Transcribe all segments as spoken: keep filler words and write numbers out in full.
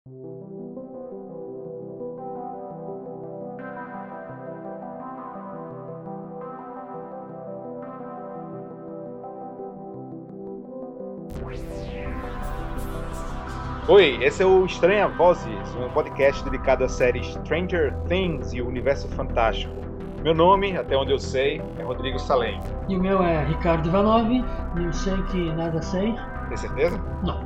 Oi, esse é o Estranha Vozes, um podcast dedicado à série Stranger Things e o Universo Fantástico. Meu nome, até onde eu sei, é Rodrigo Salem. E o meu é Ricardo Ivanov, e eu sei que nada sei. Tem certeza? Não.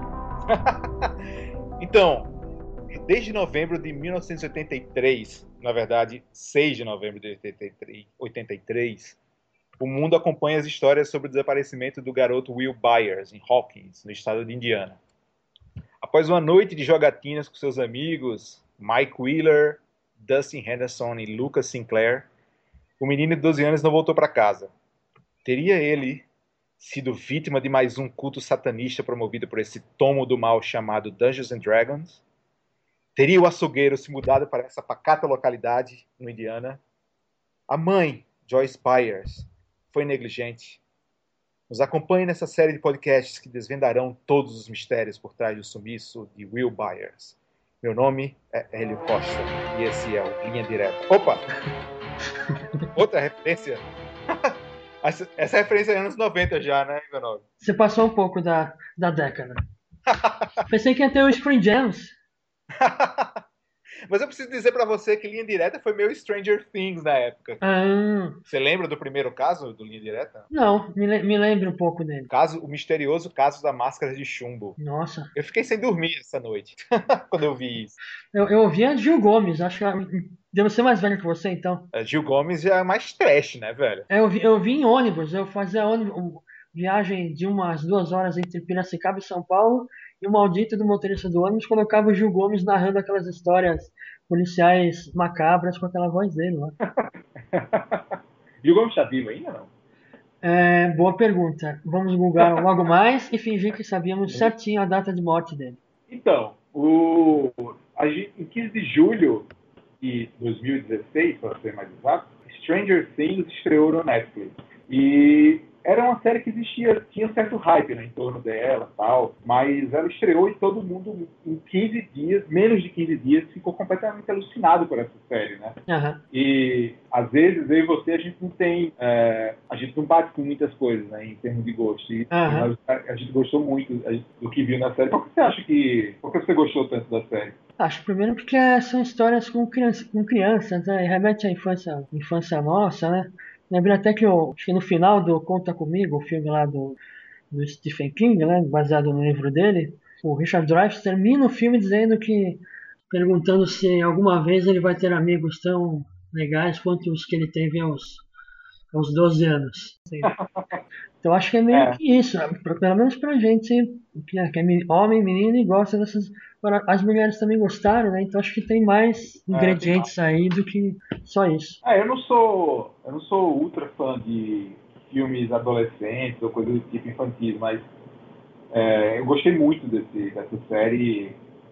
Então, desde novembro de mil novecentos e oitenta e três, na verdade, seis de novembro de oitenta e três, o mundo acompanha as histórias sobre o desaparecimento do garoto Will Byers, em Hawkins, no estado de Indiana. Após uma noite de jogatinas com seus amigos, Mike Wheeler, Dustin Henderson e Lucas Sinclair, o menino de doze anos não voltou para casa. Teria ele sido vítima de mais um culto satanista promovido por esse tomo do mal chamado Dungeons and Dragons? Teria o açougueiro se mudado para essa pacata localidade no Indiana? A mãe, Joyce Byers, foi negligente? Nos acompanhe nessa série de podcasts que desvendarão todos os mistérios por trás do sumiço de Will Byers. Meu nome é Hélio Costa e esse é o Linha Direta. Opa! Outra referência? Essa referência é anos noventa já, né, Ivanov? Você passou um pouco da, da década. Pensei que ia ter o Spring Jams. Mas eu preciso dizer pra você que Linha Direta foi meio Stranger Things na época. Ah, Você lembra do primeiro caso do Linha Direta? não, me, le- me lembro um pouco dele. Caso, o misterioso caso da máscara de chumbo. Nossa, Eu fiquei sem dormir essa noite, quando eu vi isso. eu, eu ouvi a Gil Gomes, acho que ela deve ser mais velha que você, então. A Gil Gomes já é mais trash, né, velho? É, Eu vi, eu vi em ônibus, eu fazia ônibus, um- viagem de umas duas horas entre Piracicaba e São Paulo, e o maldito do motorista do ônibus colocava o Gil Gomes narrando aquelas histórias policiais macabras com aquela voz dele lá. Gil Gomes tá vivo ainda, não? É, boa pergunta. Vamos googar logo mais e fingir que sabíamos certinho a data de morte dele. Então, o, a gente- em quinze de julho de dois mil e dezesseis, para ser mais exato, Stranger Things estreou no Netflix. E era uma série que existia, tinha um certo hype, né, em torno dela e tal, mas ela estreou e todo mundo, em quinze dias, menos de quinze dias, ficou completamente alucinado por essa série, né? Aham. E às vezes eu e você a gente não tem, é, a gente não bate com muitas coisas, né, em termos de gosto. E, Aham. mas a, a gente gostou muito do que viu na série. Por que você acha que, por que você gostou tanto da série? Acho primeiro porque são histórias com, criança, com crianças, né? Remete à infância, infância nossa, né? Lembrei até que, eu, acho que no final do Conta Comigo, o filme lá do, do Stephen King, né? Baseado no livro dele, o Richard Dreyfuss termina o filme dizendo que, perguntando se alguma vez ele vai ter amigos tão legais quanto os que ele teve aos, aos doze anos. Assim. Então acho que é meio É. que isso, né? Pra- pelo menos pra gente que é, que é meni- homem, menino e gosta dessas. Agora, as mulheres também gostaram, né? Então acho que tem mais ingredientes aí do que só isso. Ah, eu não sou, eu não sou ultra fã de filmes adolescentes ou coisas do tipo infantil, mas é, eu gostei muito desse, dessa série.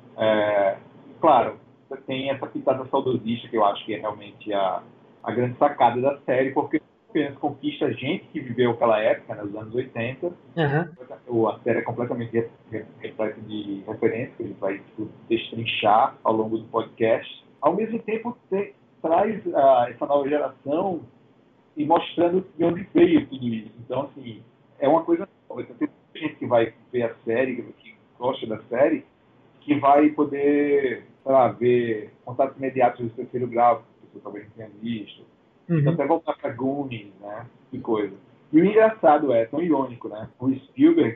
É, claro, tem essa pitada saudosista que eu acho que é realmente a, a grande sacada da série, porque apenas conquista a gente que viveu aquela época, né, nos anos oitenta. Aham. O- A série é completamente re- re- repleta de referências que a gente vai tipo, destrinchar ao longo do podcast. Ao mesmo tempo, te- traz ah, essa nova geração e mostrando de onde veio tudo isso. Então, assim, é uma coisa nova. Então, tem muita gente que vai ver a série, que gosta da série, que vai poder, sei lá, ver contatos imediatos do terceiro grau, que você talvez não tenha visto. Então, Uhum. até voltar para Goonies, né? Que coisa. E o engraçado é, tão irônico, né? O Spielberg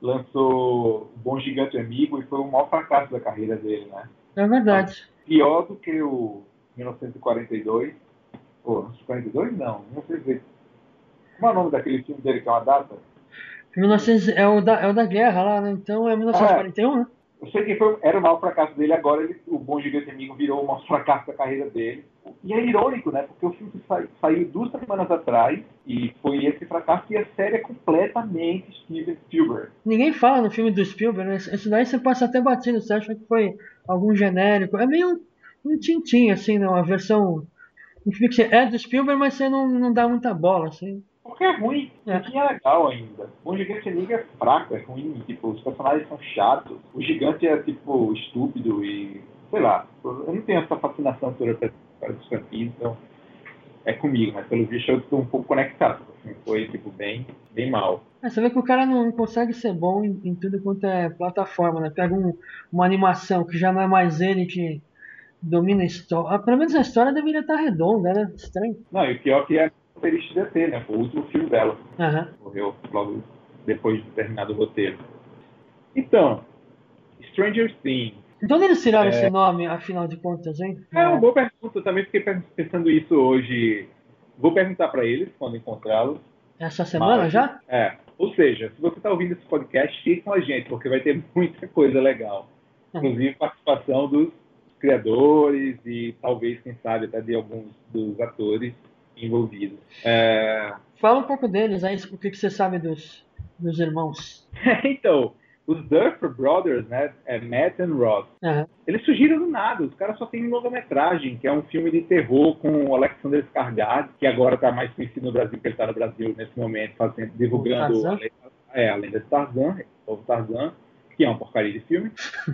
lançou O Bom Gigante Amigo e foi o maior fracasso da carreira dele, né? É verdade. Pior do que o mil novecentos e quarenta e dois. Pô, mil novecentos e quarenta e dois não, não sei dizer. Como é o nome daquele filme dele que é uma data? mil e novecentos, é, o da, é o da guerra lá, né? Então é mil novecentos e quarenta e um, né? Eu sei que foi, era o maior fracasso dele, agora ele, o Bom Gigante Amigo virou o maior fracasso da carreira dele. E é irônico, né? Porque o filme sa, saiu duas semanas atrás e foi esse fracasso e a série é completamente Steven Spielberg. Ninguém fala no filme do Spielberg, né? Isso daí você passa até batido, você acha que foi algum genérico. É meio um tintim, assim, né? Uma versão. Um filme que você é do Spielberg, mas você não, não dá muita bola, assim. Porque é ruim, É. o que é legal ainda. O Gigante Amigo é fraco, é ruim, tipo, os personagens são chatos. O gigante é, tipo, estúpido e sei lá, eu não tenho essa fascinação toda para os franquias, então é comigo, mas pelo visto eu estou um pouco conectado. Assim, foi tipo, bem, bem mal. É, você vê que o cara não consegue ser bom em, em tudo quanto é plataforma, né? Pega um, uma animação que já não é mais ele que domina a história. Ah, pelo menos a história deveria estar redonda, né? Estranho. Não, e o pior que é a roteirista D T, né? Foi o último filme dela. Aham. Morreu logo depois de terminar o roteiro. Então, Stranger Things. Então onde eles tiraram esse nome, afinal de contas, hein? É uma É, boa pergunta. Eu também fiquei pensando isso hoje. Vou perguntar para eles quando encontrá-los. essa semana Mas, já? é. Ou seja, se você está ouvindo esse podcast, fique com a gente, porque vai ter muita coisa legal. Inclusive participação dos criadores e talvez, quem sabe, até de alguns dos atores envolvidos. É... Fala um pouco deles, aí o que, que você sabe dos, dos irmãos. Então, os Duffer Brothers, né, é Matt and Ross, Aham. eles surgiram do nada. Os caras só têm um longa-metragem, que é um filme de terror com o Alexander Skarsgård, que agora está mais conhecido no Brasil, porque ele está no Brasil nesse momento, fazendo, divulgando Tarzan? a lenda, é, a lenda de Tarzan, o Tarzan, que é uma porcaria de filme.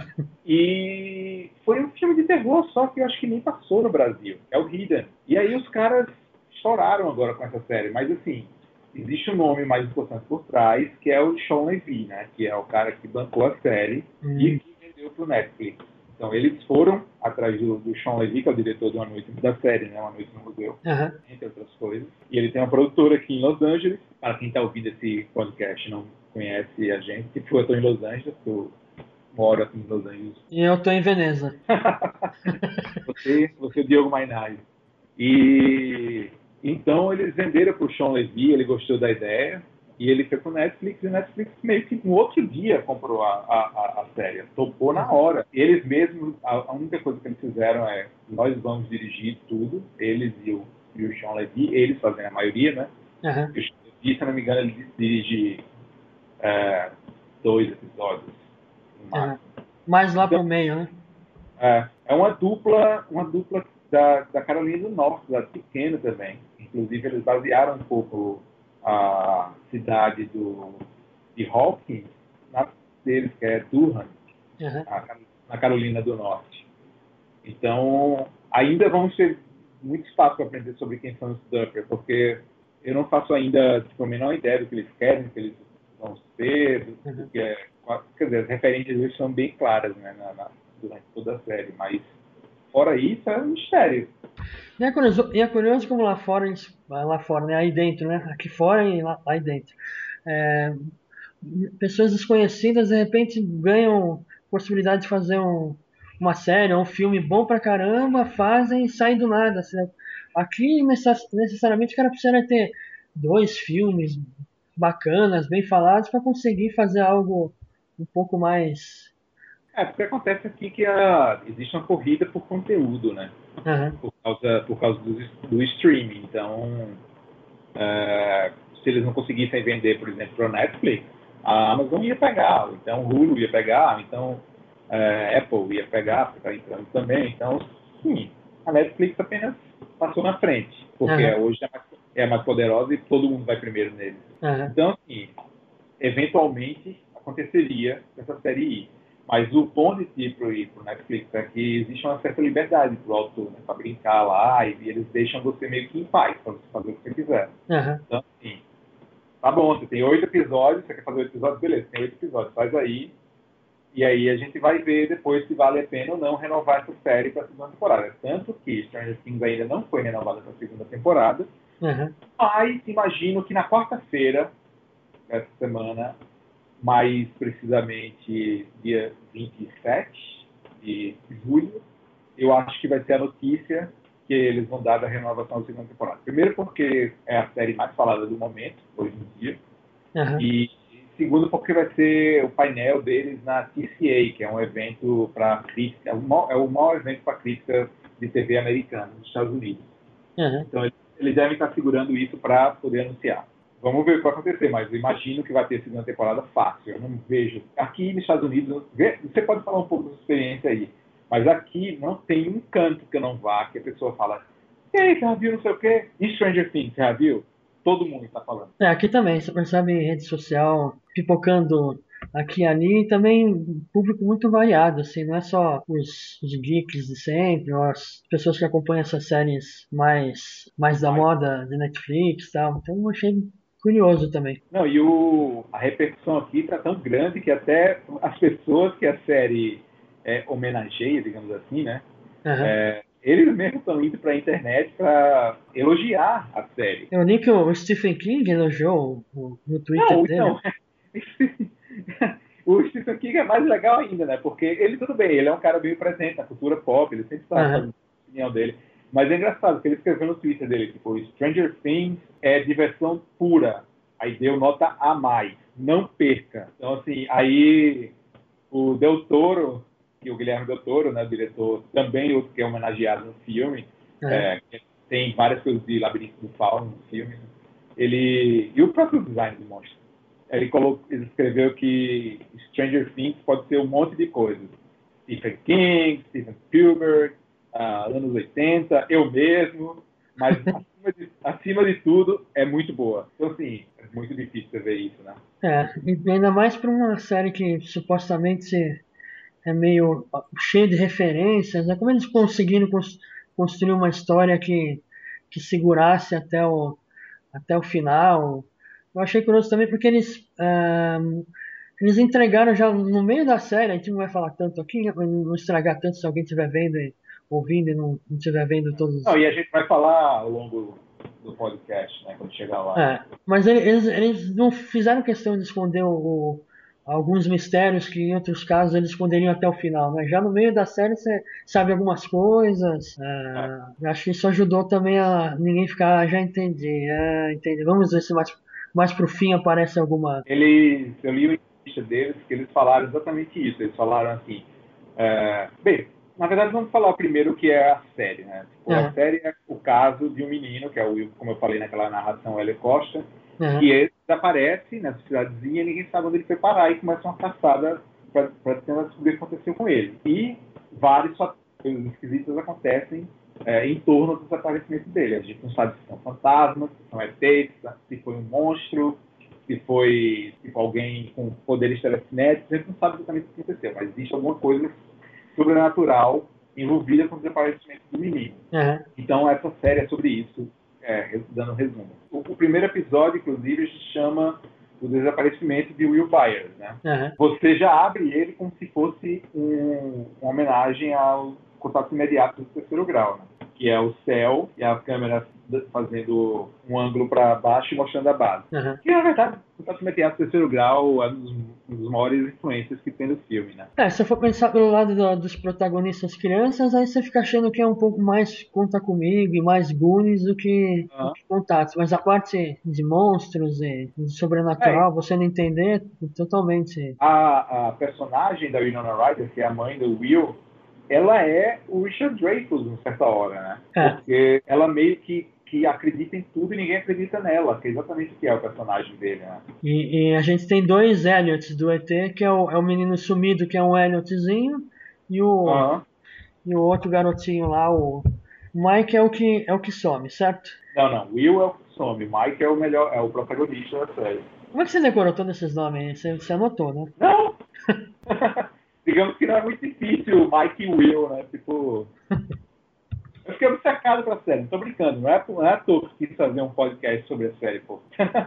E foi um filme de terror, só que eu acho que nem passou no Brasil. É o Hidden. E aí os caras estouraram agora com essa série. Mas assim, existe um nome mais importante por trás, que é o Sean Levy, né? Que é o cara que bancou a série Hum. e que vendeu pro Netflix. Então eles foram atrás do, do Sean Levy, que é o diretor de Uma Noite da série, né? Uma Noite no Museu, Aham. entre outras coisas. E ele tem uma produtora aqui em Los Angeles. Para quem está ouvindo esse podcast e não conhece a gente, que eu estou em Los Angeles, eu moro aqui em Los Angeles. E eu tô em Veneza. você, você é o Diogo Mainardi. E então eles venderam para o Sean Levy, ele gostou da ideia, e ele foi para o Netflix, e o Netflix meio que no outro dia comprou a, a, a série, topou na hora. Eles mesmos, a, a única coisa que eles fizeram é, nós vamos dirigir tudo, eles e o, e o Sean Levy, eles fazem a maioria, né? Aham. E o Sean Levy, se eu não me engano, ele dirige é, dois episódios no máximo. Aham. Mais lá Então, pro meio, né? É, é uma dupla, uma dupla da, da Carolina do Norte, da pequena também. Inclusive, eles basearam um pouco a cidade do, de Hawkins na deles, que é Durham, Aham. a, na Carolina do Norte. Então, ainda vamos ter muito espaço para aprender sobre quem são os Duffer, porque eu não faço ainda tipo, a menor ideia do que eles querem, do que eles vão ser, do, do que é, quer dizer, as referências deles são bem claras, né, na, na, durante toda a série, mas fora isso é um mistério. E é curioso, e é curioso como lá fora, eles- lá fora, né? Aí dentro, né? Aqui fora e lá, aí dentro. É, pessoas desconhecidas de repente ganham possibilidade de fazer um, uma série ou um filme bom pra caramba, fazem e saem do nada. Assim, né? Aqui necess- necessariamente o cara precisa ter dois filmes bacanas, bem falados, para conseguir fazer algo um pouco mais. É, porque acontece aqui que a, existe uma corrida por conteúdo, né? Aham. Por causa, por causa do, do streaming. Então, é, se eles não conseguissem vender, por exemplo, para o Netflix, a Amazon ia pegar, então o Hulu ia pegar, então é, Apple ia pegar, porque está entrando também. Então, sim, a Netflix apenas passou na frente, porque Aham. hoje é mais, é mais poderosa e todo mundo vai primeiro nele. Aham. Então, assim, eventualmente aconteceria essa série ir. Mas o ponto de ir para o Netflix é que existe uma certa liberdade para o autor, né, para brincar lá, e eles deixam você meio que em paz, para você fazer o que você quiser. Aham. Então, assim, tá bom, você tem oito episódios, você quer fazer oito episódios, beleza, tem oito episódios, faz aí, e aí a gente vai ver depois se vale a pena ou não renovar essa série para a segunda temporada. Tanto que Stranger Things ainda não foi renovada para a segunda temporada, Aham. mas imagino que na quarta-feira, essa semana, mais precisamente dia vinte e sete de julho, eu acho que vai ser a notícia que eles vão dar da renovação da segunda temporada. Primeiro porque é a série mais falada do momento, hoje em dia, Aham. e segundo porque vai ser o painel deles na T C A, que é um evento para crítica, é o maior, é o maior evento para crítica de T V americana nos Estados Unidos. Aham. Então eles, eles devem estar segurando isso para poder anunciar. Vamos ver o que vai acontecer, mas eu imagino que vai ter segunda temporada fácil. Eu não vejo. Aqui nos Estados Unidos, você pode falar um pouco da sua experiência aí, mas aqui não tem um canto que eu não vá que a pessoa fala: e aí, você já viu não sei o quê? E Stranger Things, você já viu? Todo mundo está falando. É, aqui também, você percebe em rede social, pipocando aqui e ali, e também um público muito variado, assim, não é só os, os geeks de sempre, ou as pessoas que acompanham essas séries mais, mais da Mas, moda de Netflix e tal. Então eu achei curioso também. não, e o, a repercussão aqui está tão grande que até as pessoas que a série é, homenageia, digamos assim, né? Aham. É, eles mesmos estão indo para a internet para elogiar a série. Eu li que o Stephen King elogiou o- no Twitter Não, dele. então, o Stephen King é mais legal ainda, né? Porque ele, tudo bem, ele é um cara bem presente na cultura pop, ele sempre está Aham. fazendo a opinião dele. Mas é engraçado que ele escreveu no Twitter dele, tipo, Stranger Things é diversão pura. Aí deu nota a mais. Não perca. Então, assim, aí o Del Toro, que o Guilherme Del Toro, né, o diretor, também outro que é homenageado no filme, Aham. é, tem várias coisas de Labirinto do Fauno no filme, ele, e o próprio design do monstro. Ele, colocou, ele escreveu que Stranger Things pode ser um monte de coisas. Stephen King, Steven Spielberg, ah, anos oitenta, eu mesmo, mas acima de, acima de tudo é muito boa. Então, assim, é muito difícil você ver isso, né? É, e ainda mais para uma série que supostamente é meio cheia de referências, né? Como eles conseguiram cons- construir uma história que, que segurasse até o, até o final. Eu achei curioso também porque eles, ah, eles entregaram já no meio da série, a gente não vai falar tanto aqui, né, pra não estragar tanto se alguém estiver vendo e ouvindo e não estiver vendo Não, todos. e a gente vai falar ao longo do podcast, né, quando chegar lá. É, mas ele- eles, eles não fizeram questão de esconder o, o- alguns mistérios que em outros casos eles esconderiam até o final, né? Já no meio da série você sabe algumas coisas. É. É, eu acho que isso ajudou também a ninguém ficar, "Ah, já entendi, é, entendi. Vamos ver se mais, mais pro fim aparece alguma." Eles, eu li uma entrevista deles que eles falaram exatamente isso. Eles falaram assim, é, bem, na verdade vamos falar primeiro o que é a série, né? Tipo, a Aham, série é o caso de um menino, que é o Will, como eu falei naquela narração, Hélio Costa, que aham, ele desaparece nessa cidadezinha e ninguém sabe onde ele foi parar e começa uma caçada para tentar descobrir o que aconteceu com ele. E vários fatores esquisitos acontecem é, em torno do desaparecimento dele. A gente não sabe se são fantasmas, se são E Tês, se foi um monstro, se foi tipo, alguém com poderes telecinéticos, a gente não sabe exatamente o que aconteceu, mas existe alguma coisa sobrenatural envolvida com o desaparecimento do menino. aham, Então, essa série é sobre isso, é, dando um resumo. O, o primeiro episódio, inclusive, se chama O Desaparecimento de Will Byers. Né? aham. Você já abre ele como se fosse um, uma homenagem ao Contato Imediato do Terceiro Grau, né? Que é o céu e a câmera fazendo um ângulo para baixo e mostrando a base. Aham. Que, na verdade, o Contato Imediato do Terceiro Grau é um dos, um dos maiores influências que tem no filme. Né? É, se eu for pensar pelo lado do- dos protagonistas crianças, aí você fica achando que é um pouco mais Conta Comigo e mais Goonies do que, do Uhum. que Contatos. Mas a parte de monstros e de É, sobrenatural, você não entender totalmente. a, a personagem da Winona Ryder, que é a mãe do Will, ela é o Richard Dreyfuss, em certa hora, né? É, Porque ela meio que, que acredita em tudo e ninguém acredita nela, que é exatamente o que é o personagem dele, né? e, e a gente tem dois Elliots do E T, que é o, é o menino sumido, que é um Elliotzinho, e o, Uhum. e o outro garotinho lá, o Mike, é o que, é o que some, certo? Não, não. Will é o que some. Mike é o melhor, é o protagonista da série. Como é que você decorou todos esses nomes aí? Você, você anotou, né? Não! Digamos que não é muito difícil Mike e Will, né? Tipo, eu fiquei obcecado com a série, não tô brincando, não é, não é à toa que quis fazer um podcast sobre a série, pô.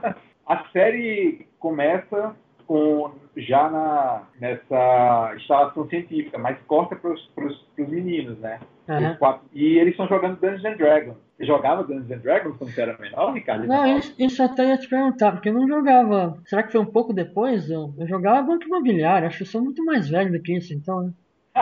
A série começa com, já na, nessa instalação científica, mas corta para os meninos, né? Pros Aham. quatro, e eles estão jogando Dungeons and Dragons. Você jogava Dungeons and Dragons quando você era menor, Ricardo? Não, isso, isso até ia te perguntar, porque eu não jogava. Será que foi um pouco depois? Eu, eu jogava Banco Imobiliário, acho que eu sou muito mais velho do que isso, então, né?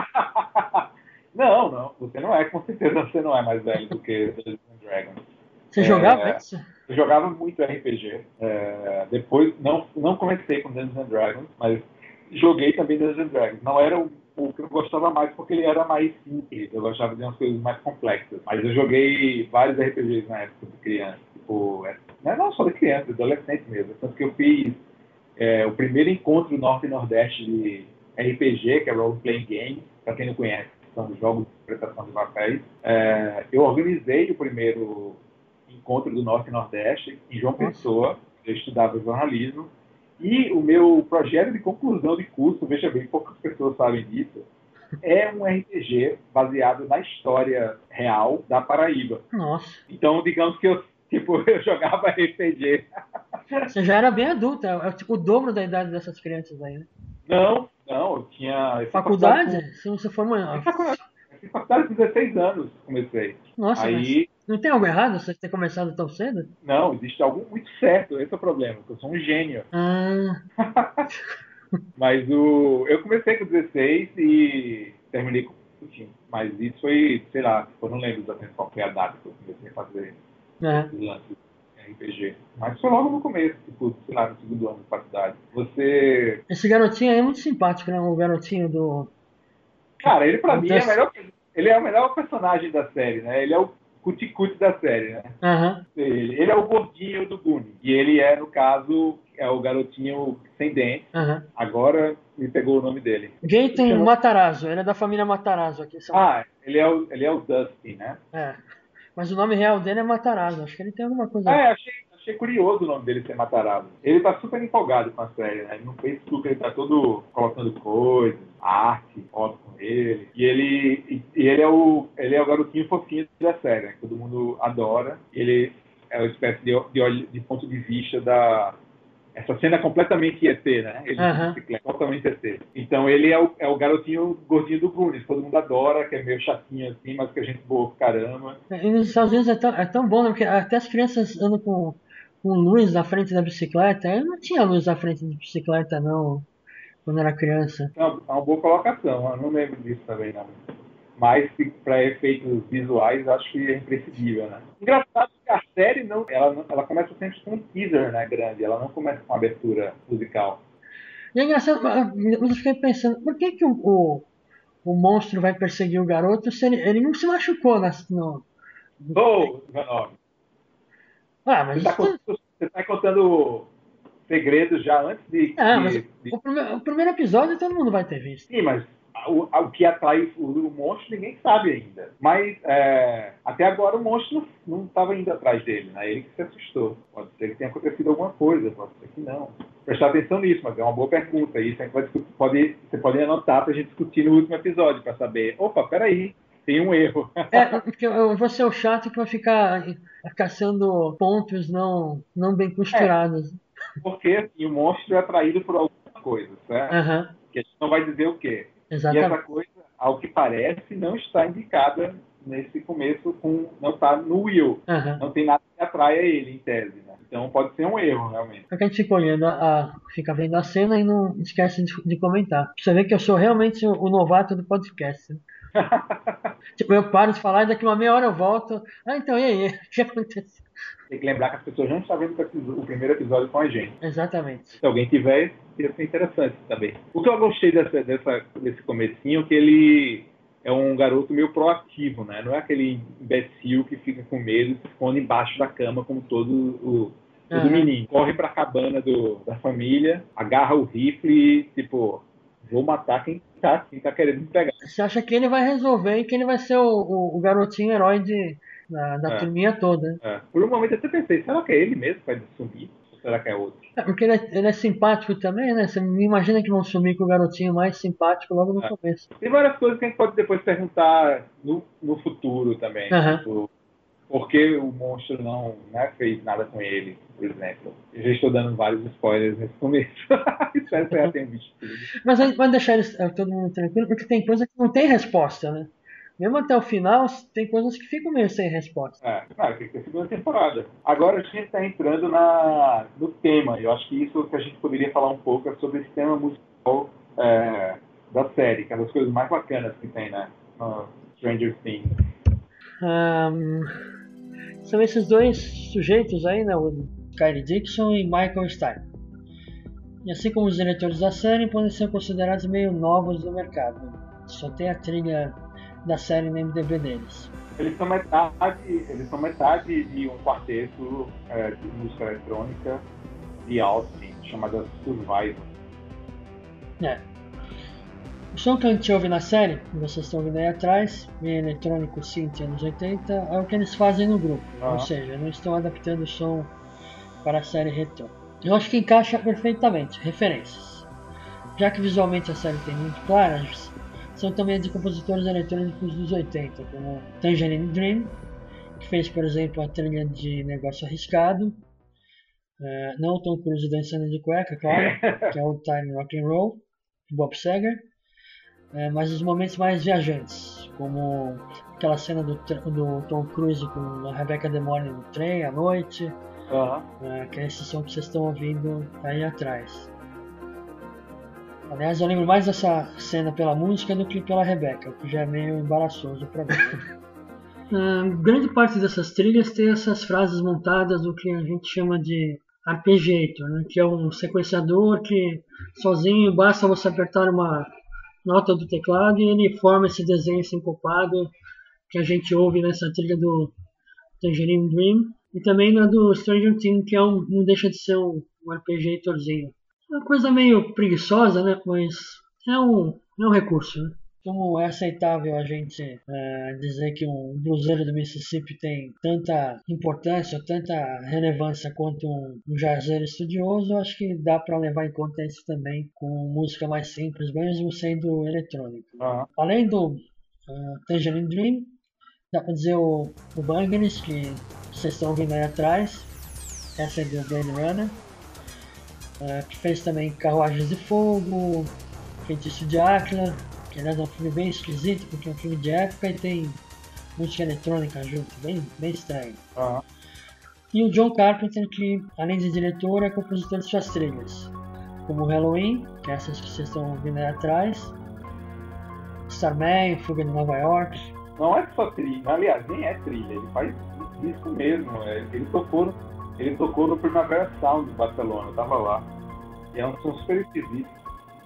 Não, não, você não é, com certeza você não é mais velho do que Dungeons and Dragons. Você jogava É, isso? eu jogava muito R P G. É, depois, não, não comecei com Dungeons and Dragons, mas joguei também Dungeons and Dragons. Não era o, o que eu gostava mais, porque ele era mais simples. Eu gostava de umas coisas mais complexas. Mas eu joguei vários R P Gs na época de criança. Tipo, é, não só de criança, de adolescente mesmo. Tanto que eu fiz é, o primeiro encontro Norte e Nordeste de R P G, que é Role Playing Game, para quem não conhece, são jogos de interpretação de papéis. É, eu organizei o primeiro encontro do Norte e Nordeste em João Nossa. Pessoa. Eu estudava jornalismo E o meu projeto de conclusão de curso, veja bem, poucas pessoas sabem disso, é um R P G baseado na história real da Paraíba. Nossa. Então, digamos que eu, tipo, eu jogava R P G. Você já era bem adulto, é tipo o dobro da idade dessas crianças aí, né? Não, não, eu tinha... eu Faculdade? Com... Se você for uma... Eu fiz faculdade com dezesseis anos, comecei. Nossa, aí... mas não tem algo errado você ter começado tão cedo? Não, existe algo muito certo, esse é o problema, porque eu sou um gênio. Ah... Mas o... eu comecei com dezesseis e terminei com... Enfim, mas isso foi, sei lá, eu não lembro exatamente qual foi a data que eu comecei a fazer É. os lances de R P G. Mas foi logo no começo, tipo, sei lá, no segundo ano de faculdade. Você... Esse garotinho aí é muito simpático, né? O garotinho do... Cara, ele pra do mim é, teste... melhor... ele é o melhor personagem da série, né? Ele é o cuticute da série, né? Aham. Ele, ele é o gordinho do Goonie. E ele é, no caso, é o garotinho sem dente. Aham. Agora me pegou o nome dele. Gaten Chama- Matarazzo, ele é da família Matarazzo aqui em São Paulo. Ah, ele é o, ele é o Dusty, né? É. Mas o nome real dele é Matarazzo, acho que ele tem alguma coisa... Ah, é, achei, achei curioso o nome dele ser Matarazzo. Ele tá super empolgado com a série, né? No Facebook ele tá todo colocando coisas, arte, foto com ele. E ele, e, e ele, é, o, ele é o garotinho fofinho da série, né? Que todo mundo adora. Ele é uma espécie de, de, de ponto de vista da... Essa cena é completamente E T, né? Ele Aham. de bicicleta, totalmente E T. Então ele é o, é o garotinho gordinho do Goonies. Todo mundo adora, que é meio chatinho assim, mas que a gente boa pra caramba. E nos Estados Unidos é tão, é tão bom, né? Porque até as crianças andam com, com luz na frente da bicicleta. Eu não tinha luz na frente de bicicleta, não, quando era criança. É uma, é uma boa colocação, eu não lembro disso também, não. Mas para efeitos visuais, acho que é imprescindível, né? Engraçado que a série não, ela, não- ela começa sempre com um teaser, né, grande. Ela não começa com uma abertura musical. E é engraçado, mas eu fiquei pensando, por que, que o, o, o monstro vai perseguir o garoto se ele, ele não se machucou na, no... Ô, Vanov, Ah, mas você está isso... contando, você tá contando segredos já antes de... Ah, de- mas de- o, prime, o primeiro episódio todo mundo vai ter visto. Sim, mas o, o que atrai o, o monstro ninguém sabe ainda. Mas é, até agora o monstro não estava indo atrás dele, né? Ele que se assustou. Pode ser que tenha acontecido alguma coisa, pode ser que não. Prestar atenção nisso, mas é uma boa pergunta. Isso a gente vai discutir, pode, você pode anotar para a gente discutir no último episódio, para saber, opa, peraí, tem um erro. É, porque eu vou ser o chato que vai ficar caçando pontos não, não bem costurados. Porque assim, o monstro é atraído por alguma coisa, certo? Aham, Que a gente não vai dizer o quê. E exatamente. essa coisa, ao que parece, não está indicada nesse começo, com, não está no Will. Aham. Não tem nada que atraia ele, em tese. Né? Então pode ser um erro, realmente. Porque a gente fica olhando, a, a- fica vendo a cena e não esquece de, de comentar. Pra você ver que eu sou realmente o, o novato do podcast. Né? Tipo, eu paro de falar e daqui uma meia hora eu volto. Ah, então, e aí? O que aconteceu? Tem que lembrar que as pessoas não estão vendo o primeiro episódio com a gente. Exatamente. Se alguém tiver, ia ser interessante também. O que eu gostei dessa, dessa, desse comecinho é que ele é um garoto meio proativo, né? Não é aquele imbecil que fica com medo e se esconde embaixo da cama como todo o, todo Aham. menino. Corre pra cabana do, da família, agarra o rifle e, tipo, vou matar quem tá, quem tá querendo me pegar. Você acha que ele vai resolver e que ele vai ser o, o, o garotinho herói de, da, da É. turminha toda. Né? É. Por um momento eu até pensei, será que é ele mesmo que vai sumir? Ou será que é outro? É, porque ele é, ele é simpático também, né? Você me imagina que vão sumir com o garotinho mais simpático logo no É. começo. Tem várias coisas que a gente pode depois perguntar no, no futuro também. Aham. Tipo, por que o monstro não, né, fez nada com ele, por exemplo. Eu já estou dando vários spoilers nesse começo. Espero que você já tenha visto tudo. Mas a gente pode deixar eles, eh, todo mundo tranquilo, porque tem coisa que não tem resposta, né? Mesmo até o final, tem coisas que ficam meio sem resposta. É, claro, tem que ter segunda temporada. Agora a gente está entrando na, no tema. Eu acho que isso que a gente poderia falar um pouco é sobre esse tema musical é, da série, que é uma das coisas mais bacanas que tem, né? No Stranger Things. Ahn, são esses dois sujeitos aí, né? O Kylie Dixon e Michael Stein. E assim como os diretores da série, podem ser considerados meio novos no mercado. Só tem a trilha da série no M D B deles. Eles são metade, eles são metade de um quarteto é, de música eletrônica de Austin, chamada Survivor. É. O som que a gente ouve na série, que vocês estão ouvindo aí atrás, em eletrônico synth anos oitenta, é o que eles fazem no grupo. Ah. Ou seja, não estão adaptando o som para a série retrô. Eu acho que encaixa perfeitamente. Referências. Já que visualmente a série tem muito claras, são também de compositores eletrônicos dos oitenta, como Tangerine Dream, que fez, por exemplo, a trilha de Negócio Arriscado, uh, não o Tom Cruise dançando de cueca, claro, que é Old Time Rock and Roll, de Bob Seger, uh, mas os momentos mais viajantes, como aquela cena do, do Tom Cruise com a Rebecca De Mornay no trem à noite, Uhum. uh, que é esse som que vocês estão ouvindo aí atrás. Aliás, eu lembro mais dessa cena pela música do que pela Rebecca, o que já é meio embaraçoso pra mim. uh, grande parte dessas trilhas tem essas frases montadas do que a gente chama de arpeggiator, né? Que é um sequenciador que sozinho basta você apertar uma nota do teclado e ele forma esse desenho sincopado que a gente ouve nessa trilha do Tangerine Dream e também na do Stranger Things, que é um, não deixa de ser um, um arpeggiatorzinho. É uma coisa meio preguiçosa, né? Mas é um, é um recurso, né? Como é aceitável a gente é, dizer que um bluseiro do Mississippi tem tanta importância, tanta relevância quanto um, um jazzeiro estudioso, eu acho que dá para levar em conta isso também com música mais simples, mesmo sendo eletrônica. Uhum. Além do uh, Tangerine Dream, dá para dizer o, o Banganis, que vocês estão ouvindo aí atrás, essa é do Blade Runner, uh, que fez também Carruagens de Fogo, Feitiço de Áquila, que aliás é um filme bem esquisito, porque é um filme de época e tem música eletrônica junto, bem, bem estranho. Uhum. E o John Carpenter, que além de diretor, é compositor de suas trilhas, como Halloween, que é essas que vocês estão ouvindo aí atrás, Starman, Fuga de Nova York. Não é só trilha, aliás, nem é trilha, ele faz isso mesmo. Ele tocou, ele tocou no Primavera Sound de Barcelona, eu tava lá. E é um som super esquisito.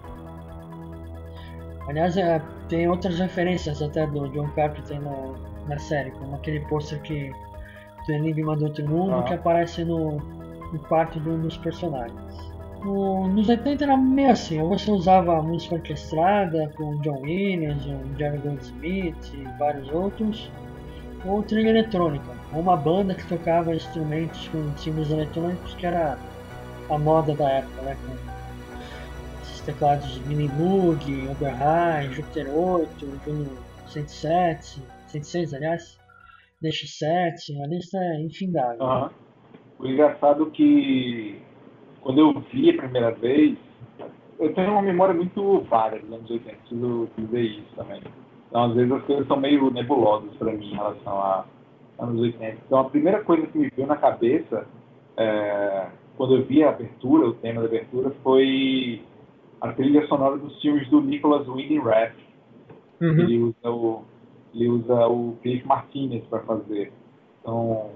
Aliás, é, tem outras referências até do John Carpenter na, na série, como aquele pôster que do Enigma do Outro Mundo, Ah. que aparece no, no quarto de um dos personagens. No, nos oitenta era meio assim, ou você usava a música orquestrada com John Williams, o Jerry Goldsmith e vários outros, ou trilha eletrônica, ou uma banda que tocava instrumentos com timbres eletrônicos, que era a moda da época, né? Com esses teclados Mini Moog, Oberheim, Jupiter oito, Juno cento e sete, cento e seis, aliás, D X sete, a lista é infindável. Uhum. O engraçado é que quando eu vi a primeira vez, eu tenho uma memória muito vaga dos anos oitenta, preciso dizer isso também. Então, às vezes, as coisas são meio nebulosas para mim em relação a anos oitenta. Então, a primeira coisa que me veio na cabeça, é, quando eu vi a abertura, o tema da abertura, foi a trilha sonora dos filmes do Nicholas Winding Refn. Uhum. Ele usa o, ele usa o Cliff Martinez para fazer. Então,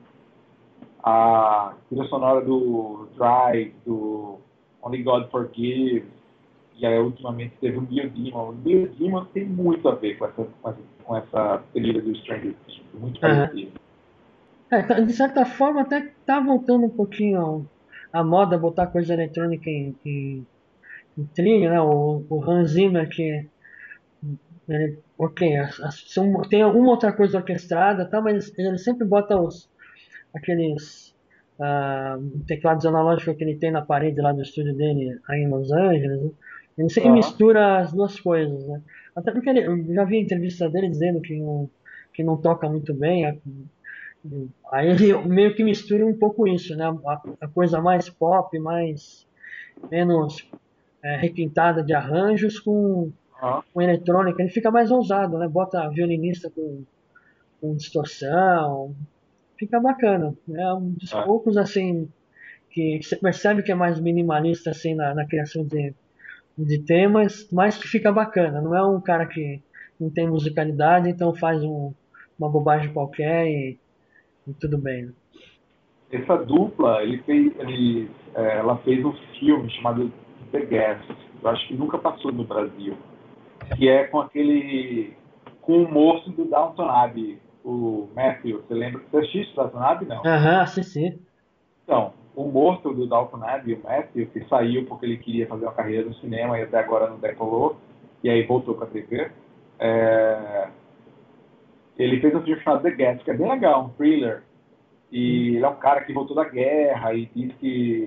a trilha sonora do Drive, do Only God Forgives, e aí ultimamente teve o Neil Demon. O Neil Demon tem muito a ver com essa, com essa, com essa trilha do Stranger Things, muito Uhum. parecido. É, tá- de certa forma até tá voltando um pouquinho a moda botar coisa eletrônica em, em, em trilha, né? O, o Hans Zimmer que ele, ok, as- as- são- tem alguma outra coisa orquestrada, tá, mas ele sempre bota os aqueles ah, teclados analógicos que ele tem na parede lá do estúdio dele aí em Los Angeles, né? Ele sempre Aham. mistura as duas coisas, né? Até porque ele, eu já vi a entrevista dele dizendo que não, que não toca muito bem. a- Aí ele meio que mistura um pouco isso, né? A, a coisa mais pop, mais menos é, requintada de arranjos com, Aham. com eletrônica. Ele fica mais ousado, né? Bota violinista com, com distorção, fica bacana. É um dos É. poucos assim que você percebe que é mais minimalista assim na, na criação de, de temas, mas que fica bacana. Não é um cara que não tem musicalidade, então faz um, uma bobagem qualquer e, e tudo bem. Né? Essa dupla, ele fez, ele, é, ela fez um filme chamado The Guest. Eu acho que nunca passou no Brasil. Que é com aquele. Com o moço do Downton Abbey, o Matthew. Você lembra? Você assiste Downton Abbey? Não. Aham, assisti. Então, o morto do Downton Abbey, o Matthew, que saiu porque ele queria fazer uma carreira no cinema e até agora não decolou, e aí voltou para a T V, é... ele fez um filme chamado The Guest, que é bem legal, um thriller. E ele é um cara que voltou da guerra e diz que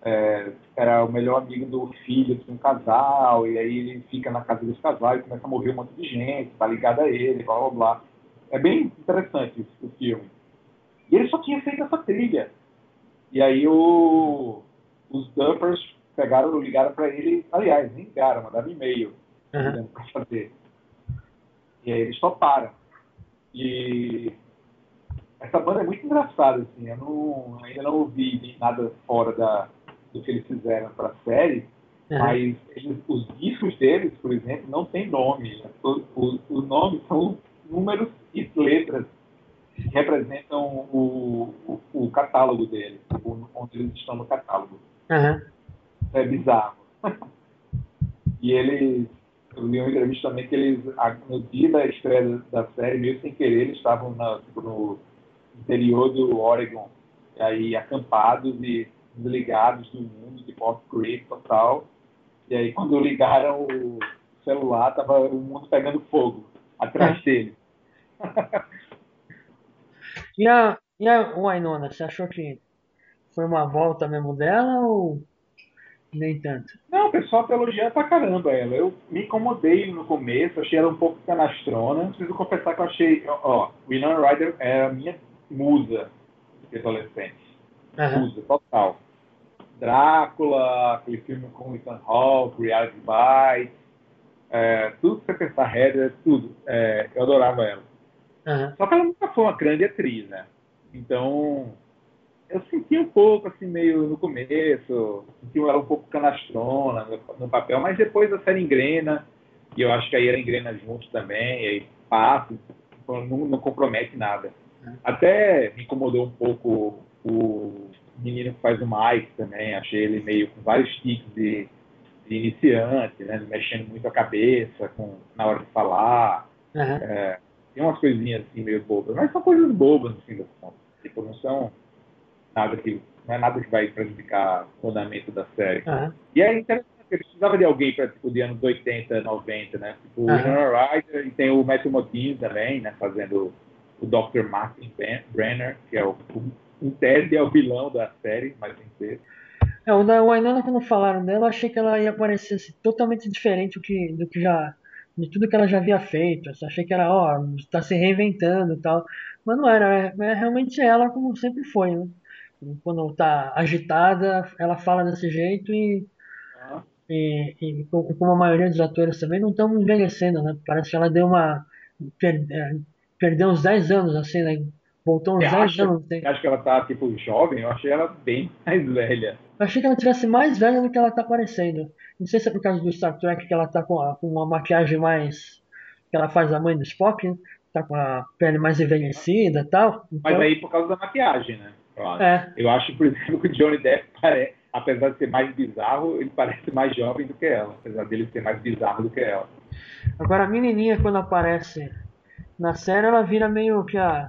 é, era o melhor amigo do filho de um casal, e aí ele fica na casa desse casal e começa a morrer um monte de gente, tá ligado a ele, blá blá blá. É bem interessante o filme. E ele só tinha feito essa trilha. E aí o, os Duffers pegaram, ligaram para ele, aliás, nem ligaram, mandaram e-mail Uhum. para fazer. E aí eles toparam. E essa banda é muito engraçada, assim, eu não, ainda não ouvi nada fora da, do que eles fizeram para a série, Uhum. mas eles, os discos deles, por exemplo, não tem nome. Os nomes são números e letras que representam o, o, o catálogo deles, onde eles estão no catálogo. Uhum. É bizarro. E eles, eu li uma entrevista também que eles, no dia da estreia da série, meio sem querer, eles estavam na, tipo, no interior do Oregon, e aí acampados e desligados do mundo, de Pop Creek total. E aí quando ligaram o celular, tava o mundo pegando fogo atrás Uhum. dele. E a, e a Wynonna, você achou que foi uma volta mesmo dela ou nem tanto? Não, o pessoal tá elogiando pra caramba ela. Eu me incomodei no começo, achei ela um pouco canastrona. Preciso confessar que eu achei. Ó, Winona Ryder é a minha musa de adolescente. Uhum. Musa, total. Drácula, aquele filme com Ethan Hawke, Reality Bites, é, tudo que você pensar, Heather, tudo. É, eu adorava ela. Uhum. Só que ela nunca foi uma grande atriz, né? Então, eu senti um pouco, assim, meio no começo, senti ela um pouco canastrona no, no papel, mas depois a série engrena, e eu acho que aí ela engrena junto também, e aí passa, então não, não compromete nada. Até me incomodou um pouco o menino que faz o Mike também, achei ele meio com vários tiques de, de iniciante, né? Mexendo muito a cabeça com, na hora de falar. Uhum. É, tem umas coisinhas assim meio bobas, mas são coisas bobas no fim das contas. Tipo, não são nada que não é nada que vai prejudicar o andamento da série. Uhum. E é interessante, ele precisava de alguém para tipo de anos oitenta, noventa, né? Tipo o Uhum. Winona Ryder e tem o Matthew Modine também, né? Fazendo o doutor Martin Brenner, que é o, o em tese é o vilão da série, mas sem ser. É, o da Wynonna, quando falaram dela, eu achei que ela ia parecer assim, totalmente diferente do que, do que já, de tudo que ela já havia feito. Eu só achei que era, ó, está se reinventando e tal. Mas não era, é, é realmente ela como sempre foi, né? Quando tá agitada, ela fala desse jeito e, Ah, e, e co- como a maioria dos atores também não estão envelhecendo, né? Parece que ela deu uma. Per, é, perdeu uns dez anos, assim, né? Voltou você uns dez acha, anos. você acha que ela tá tipo jovem? Eu achei ela bem mais velha. Eu achei que ela tivesse mais velha do que ela tá parecendo. Não sei se é por causa do Star Trek que ela tá com, a- com uma maquiagem mais. Que ela faz a mãe do Spock, né? Tá com a pele mais envelhecida e tal. Mas Então, aí por causa da maquiagem, né? Eu acho. é. Eu acho, por exemplo, que o Johnny Depp parece, apesar de ser mais bizarro, ele parece mais jovem do que ela, apesar dele ser mais bizarro do que ela. Agora a menininha, quando aparece na série, ela vira meio que a,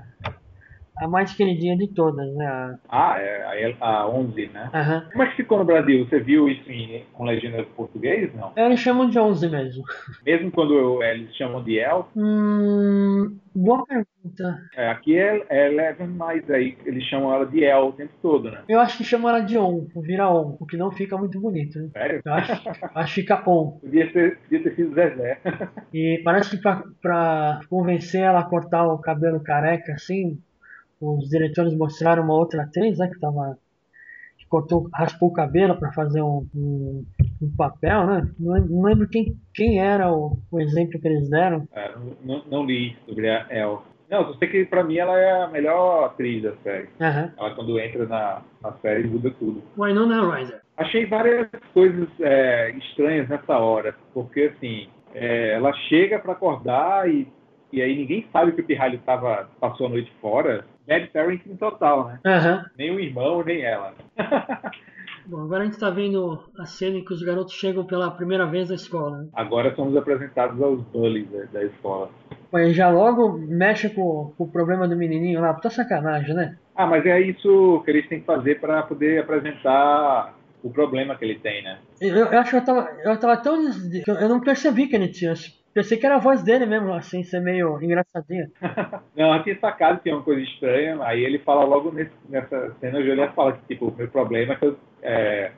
a mais queridinha de todas, né? A, Ah, é a, a onze, né? aham. Como é que ficou no Brasil? Você viu isso em, com legenda em português? Não. Eles chamam de onze mesmo. Mesmo quando eu, eles chamam de El, Hum, boa pergunta. é, aqui é, é Eleven, mas aí eles chamam ela de El o tempo todo, né? Eu acho que chamam ela de On, vira On, o que não fica muito bonito, né? Sério? Eu acho, acho que fica On. podia, ter, podia ter sido Zezé. E parece que pra, pra convencer ela a cortar o cabelo careca, assim, os diretores mostraram uma outra atriz, né, que tava, que cortou, raspou o cabelo para fazer um, um, um papel, né? Não lembro, não lembro quem, quem era o, o exemplo que eles deram. É, não, não, não li sobre a El. Não, só sei que pra mim ela é a melhor atriz da série. Aham. Ela quando entra na, na série muda tudo. Winona Ryder. Achei várias coisas é, estranhas nessa hora, porque assim, é, ela chega para acordar e, e aí ninguém sabe que o pirralho tava, passou a noite fora. Bad parenting total, né? Aham. Nem o irmão, nem ela. Bom, agora a gente tá vendo a cena em que os garotos chegam pela primeira vez à escola, né? Agora somos apresentados aos bullies da, da escola. Aí já logo mexe com, com o problema do menininho lá, puta sacanagem, né? Ah, mas é isso que eles têm que fazer para poder apresentar o problema que ele tem, né? Eu, eu acho que eu tava, eu tava tão. des- Eu não percebi que ele tinha. Pensei que era a voz dele mesmo, assim, ser meio engraçadinha. Não, eu tinha sacado que é uma coisa estranha, aí ele fala logo nesse, nessa cena, o Juliette fala que, tipo, o meu problema é que eu, é,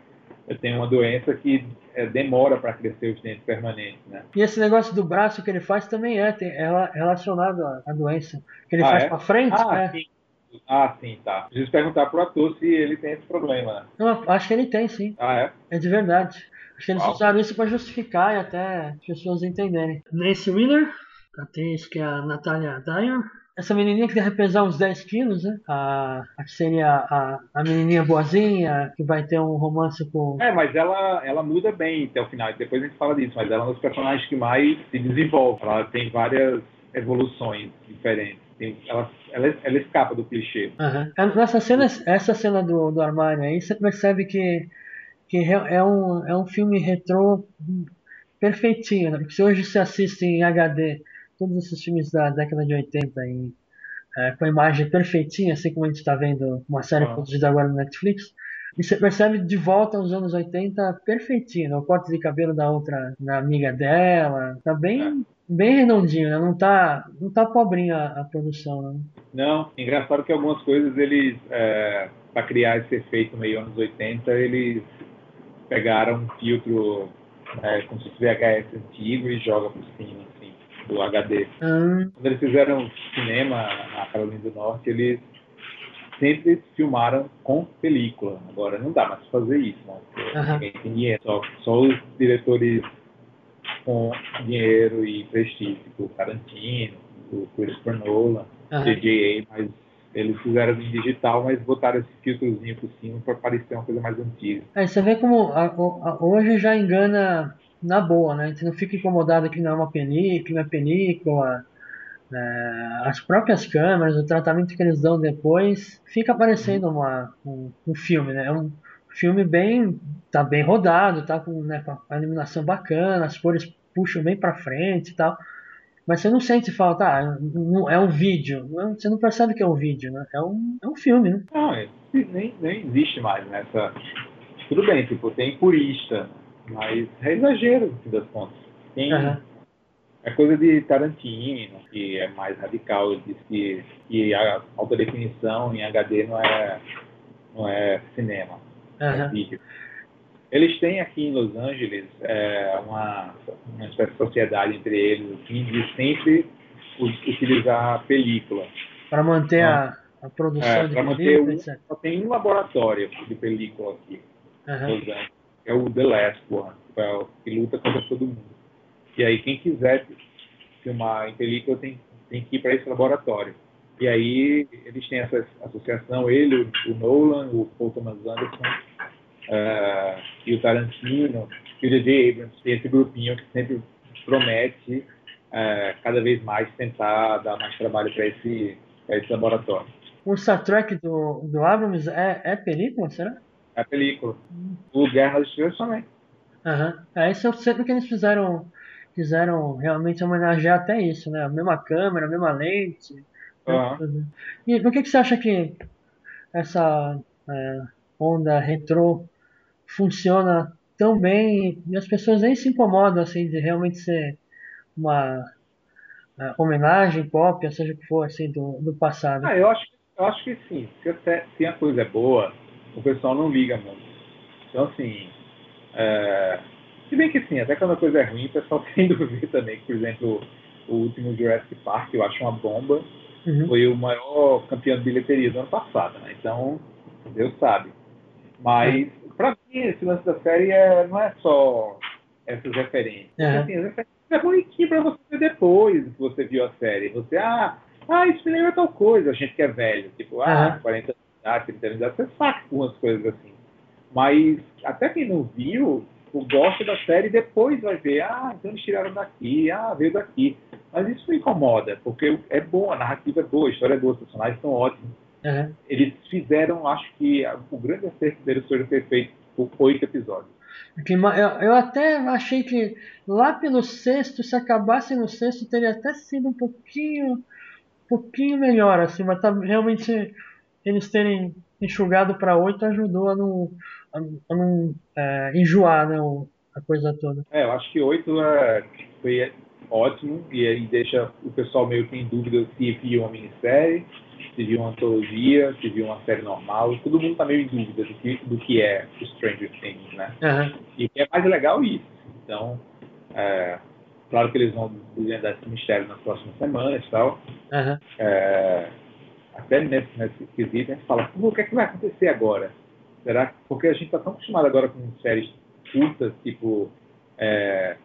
eu tenho uma doença que é, demora para crescer os dentes permanentes, né? E esse negócio do braço que ele faz também é, tem, é relacionado à, à doença. Que ele Ah, faz é? pra frente, Ah, é. sim. Ah, sim, tá. Preciso perguntar pro ator se ele tem esse problema, né? Eu acho que ele tem, sim. Ah, é? É de verdade. Acho que eles Uau. usaram isso pra justificar e até as pessoas entenderem. Nancy Wheeler, a atriz que é a Natalia Dyer. Essa menininha que deve pesar uns dez quilos, né? A, a que seria a, a menininha boazinha, que vai ter um romance com... É, mas ela, ela muda bem até o final. Depois a gente fala disso, mas ela é um dos personagens que mais se desenvolve. Ela tem várias evoluções diferentes. Tem, ela, ela, ela escapa do clichê. Uhum. Nessa cena, essa cena do, do armário aí, você percebe que, que é um, é um filme retrô perfeitinho, né? Porque se hoje você assiste em H D todos esses filmes da década de oitenta em, é, com a imagem perfeitinha, assim como a gente está vendo uma série Ah, produzida agora no Netflix, e você percebe de volta aos anos oitenta perfeitinho, né? O corte de cabelo da outra, da amiga dela, tá é. bem, bem redondinho, né? Não tá, não tá pobrinha a, a produção, né? Não, engraçado que algumas coisas eles, é, para criar esse efeito meio anos oitenta, eles pegaram um filtro, é, como se fosse V H S antigo e joga por cima, assim, do H D. Hum, Quando eles fizeram cinema na Carolina do Norte, eles sempre filmaram com película. Agora não dá mais pra fazer isso, né? Porque aham. ninguém tem dinheiro. Só, só os diretores com dinheiro e prestígio, tipo o Tarantino, o Christopher Nolan, Aham. J J A, mas eles fizeram em digital, mas botaram esse filtrozinho por cima para parecer uma coisa mais antiga. Aí você vê como a- a- hoje já engana na boa, né? Você não fica incomodado que não é uma película, que não é película, é, as próprias câmeras, o tratamento que eles dão depois, fica Uhum. parecendo uma, um, um filme, né? É um filme bem, tá bem rodado, tá com, né, com a iluminação bacana, as cores puxam bem pra frente e tal, mas você não sente falta, ah, não- é um vídeo, não- você não percebe que é um vídeo, né? É um, é um filme, né? Não, é, nem, nem existe mais nessa. Tudo bem, tipo, tem purista, mas é exagero, no fim das contas. Tem, Aham, é coisa de Tarantino, que é mais radical. Ele diz que, que a alta definição em H D não é, não é cinema, é aham. vídeo. Eles têm aqui em Los Angeles é, uma, uma espécie de sociedade entre eles, assim, de sempre utilizar película. Para manter Então, a, a produção é, de para manter película, um, etcétera. só tem um laboratório de película aqui em Aham. Los Angeles, é o The Last One, que é o que luta contra todo mundo. E aí quem quiser filmar em película tem, tem que ir para esse laboratório. E aí eles têm essa associação, ele, o Nolan, o Paul Thomas Anderson, uh, e o Tarantino, e o J J Abrams, tem esse grupinho que sempre promete uh, cada vez mais tentar dar mais trabalho para esse, esse laboratório. O Star Trek do, do Abrams é, é película, será? É a película. O Guerra nas Estrelas também. Aham. É, isso eu sei porque eles fizeram, fizeram realmente homenagear até isso, né? A mesma câmera, a mesma lente, né? Uhum. Tudo. E por que que você acha que essa é, onda retrô funciona tão bem e as pessoas nem se incomodam assim de realmente ser uma é, homenagem pop, ou seja o que for assim do, do passado? Ah, eu acho, eu acho que sim. Se, até, se a coisa é boa, o pessoal não liga muito. Então, assim, é, se bem que sim, até quando a coisa é ruim, o pessoal tem dúvida também. Por exemplo, o último Jurassic Park, eu acho uma bomba, Uhum. foi o maior campeão de bilheteria do ano passado, né? Então, Deus sabe. É. Mas, pra mim, esse lance da série é, não é só essas referências. Porque, Aham. assim, as referências é bonitinho pra você ver depois que você viu a série. Você, ah, ah, isso me lembra tal coisa. A gente que é velho, tipo, ah, Aham. quarenta anos de idade, trinta anos de idade, você saca com umas coisas assim. Mas, até quem não viu, tipo, gosta da série e depois vai ver, ah, então eles tiraram daqui, ah, veio daqui. Mas isso não incomoda, porque é bom, a narrativa é boa, a história é boa, os personagens são ótimos. Aham. Eles fizeram, acho que o grande acerto deles foi ter feito por oito episódios. Que ma- Eu, eu até achei que lá pelo sexto, se acabasse no sexto, teria até sido um pouquinho, um pouquinho melhor, assim, mas tá, realmente eles terem enxugado para oito ajudou a não, a, a não é, enjoar, né, o- a coisa toda. É, eu acho que oito é, foi ótimo, e aí deixa o pessoal meio que em dúvida se viu uma minissérie, se viu uma antologia, se viu uma série normal. Todo mundo está meio em dúvida do que, do que é o Stranger Things, né? Aham. E o que é mais legal é isso. Então, é, claro que eles vão desvendar esse mistério nas próximas semanas e tal. Aham. É, até nesse, nesse quesito a gente fala, "Pô, o que é que vai acontecer agora? Será que-" Porque a gente está tão acostumado agora com séries curtas, tipo é,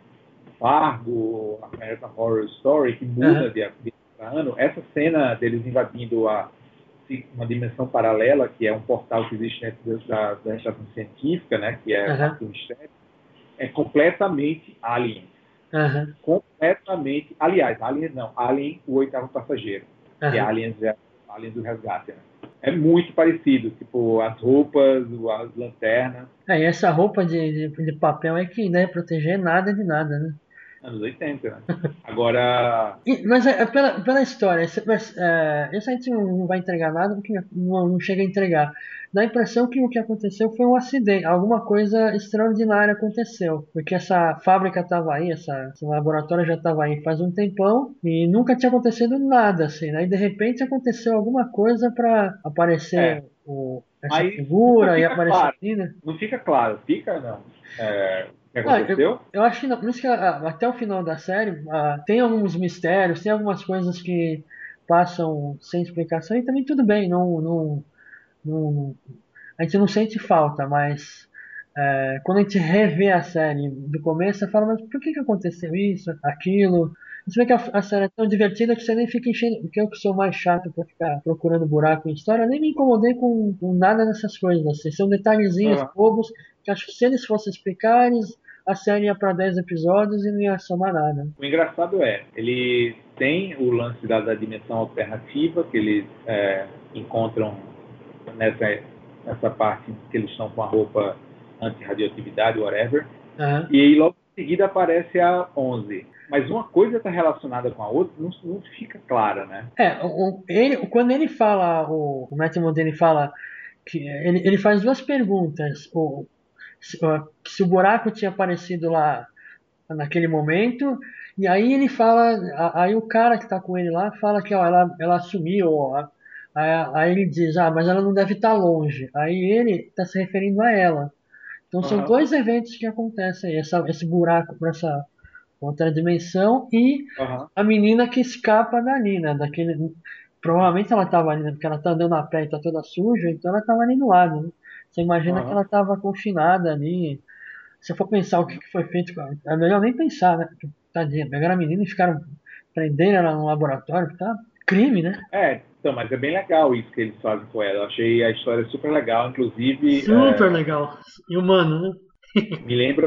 Fargo, American Horror Story, que muda Aham. de, de ano. Essa cena deles invadindo a, uma dimensão paralela, que é um portal que existe dentro da, da estação científica, né, que é Aham. parte do mistério, é completamente Alien. Aham. Completamente. Aliás, Alien não, Alien, o oitavo passageiro, que é Aham. Aliens, Aliens do Resgate. Né? É muito parecido, tipo, as roupas, as lanternas. É, e essa roupa de, de, de papel é que não ia proteger nada de nada, né? Anos oitenta, né? Agora. E- mas é, é pela, pela história, esse, mas, é, isso a gente não vai entregar nada porque não, não chega a entregar. Dá a impressão que o que aconteceu foi um acidente, alguma coisa extraordinária aconteceu. Porque essa fábrica estava aí, essa, esse laboratório já estava aí faz um tempão e nunca tinha acontecido nada assim. Aí de repente aconteceu alguma coisa para aparecer É, o, essa mas nunca figura e fica aparecer a claro. menina. Não fica claro, fica não. É, o que Ah, eu, aconteceu? eu acho que não, por isso que ah, até o final da série ah, tem alguns mistérios, tem algumas coisas que passam sem explicação e também tudo bem, não, não, não, a gente não sente falta, mas é, quando a gente revê a série do começo, você fala, mas por que que aconteceu isso, aquilo? Você vê que a, a série é tão divertida que você nem fica enchendo, porque eu que sou mais chato pra ficar procurando buraco em história, eu nem me incomodei com, com nada dessas coisas, assim, são detalhezinhos Uhum. bobos que acho que se eles fossem explicar, eles, a série ia pra dez episódios e não ia somar nada. O engraçado é, ele tem o lance da, da dimensão alternativa, que eles é, encontram nessa, nessa parte que eles estão com a roupa anti-radioatividade, whatever, Aham. e aí logo em seguida aparece a onze. Mas uma coisa está relacionada com a outra, não, não fica clara, né? É, o, o- ele, quando ele fala, o, o Matt Modene fala que ele, ele faz duas perguntas. O, se, ó, se o buraco tinha aparecido lá naquele momento, e aí ele fala, a- aí o cara que tá com ele lá fala que ó, ela, ela sumiu, ó, aí, aí ele diz, ah, mas ela não deve estar longe. Aí ele está se referindo a ela. Então são Uhum. dois eventos que acontecem, essa, esse buraco para essa outra dimensão e Uhum. a menina que escapa dali, né? Daquele, provavelmente ela estava ali, né? Porque ela tá andando a pé e tá toda suja, então ela estava ali no lado, né? Você imagina que Uhum. ela estava confinada ali. Se eu for pensar o que que foi feito, com ela, é melhor nem pensar, né? Porque, tadinha, pegaram a menina e ficaram prendendo ela no laboratório, tá? Crime, né? É, então, mas é bem legal isso que eles fazem com ela. Eu achei a história super legal, inclusive Super é, legal. E humano, né? me lembra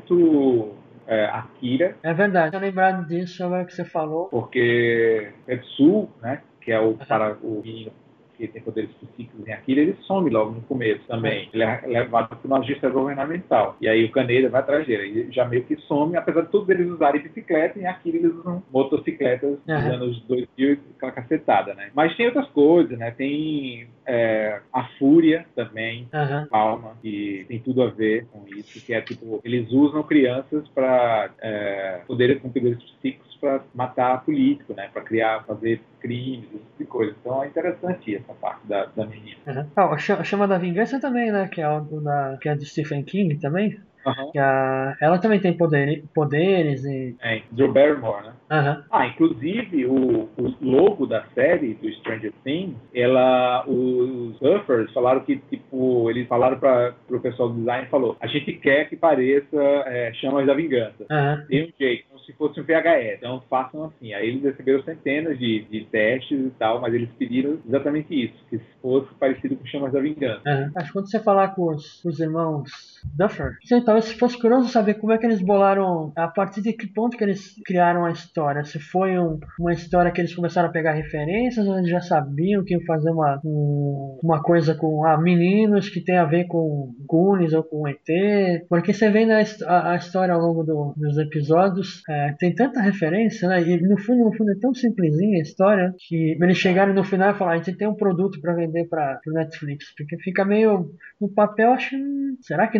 muito é, Akira, É verdade. Eu lembrado disso agora que você falou. porque Tetsu, né, que é o, Aham, para, o menino que tem poderes psíquicos em Akira, ele some logo no começo aham, também. Ele é levado para uma agência governamental. E aí o Kaneda vai atrás dele. E já meio que some, apesar de todos eles usarem bicicleta, em Akira eles usam motocicletas dos aham, anos dois mil, aquela cacetada, né? Mas tem outras coisas, né? Tem é, a Fúria também, aham. Palma, que tem tudo a ver com isso, que é tipo, eles usam crianças para é, poderes com poderes psíquicos para matar político, né? Para criar, fazer crimes, esse tipo de coisa. Então é interessante essa parte da, da menina. Aham. Ah, a Cha- a Chama da Vingança também, né? Que é, o da, que é de Stephen King também. Uhum. Que a, ela também tem poder, poderes e. É, Drew Barrymore, né? Aham, Ah, inclusive o, o logo da série do Stranger Things, ela, os surfers falaram que tipo, eles falaram para o pessoal do design, falou, a gente quer que pareça é, Chamas da Vingança. aham, Tem um jeito, como se fosse um V H S, então façam assim. Aí eles receberam centenas de, de testes e tal, mas eles pediram exatamente isso, que fosse parecido com Chamas da Vingança. aham. Acho que quando você falar com os, os irmãos Duffer, você talvez fosse curioso saber como é que eles bolaram, a partir de que ponto que eles criaram a história. Se foi um, uma história que eles começaram a pegar referências, ou eles já sabiam que iam fazer uma, um- uma coisa com ah, meninos que tem a ver com Goonies ou com E T. Porque você vê na, his- a, a história ao longo do- dos episódios, é, tem tanta referência, né? E no fundo, no fundo é tão simplesinha a história que eles chegaram no final e falaram: a gente tem um produto para vender para o Netflix. Porque fica meio no papel, acho, hum, será que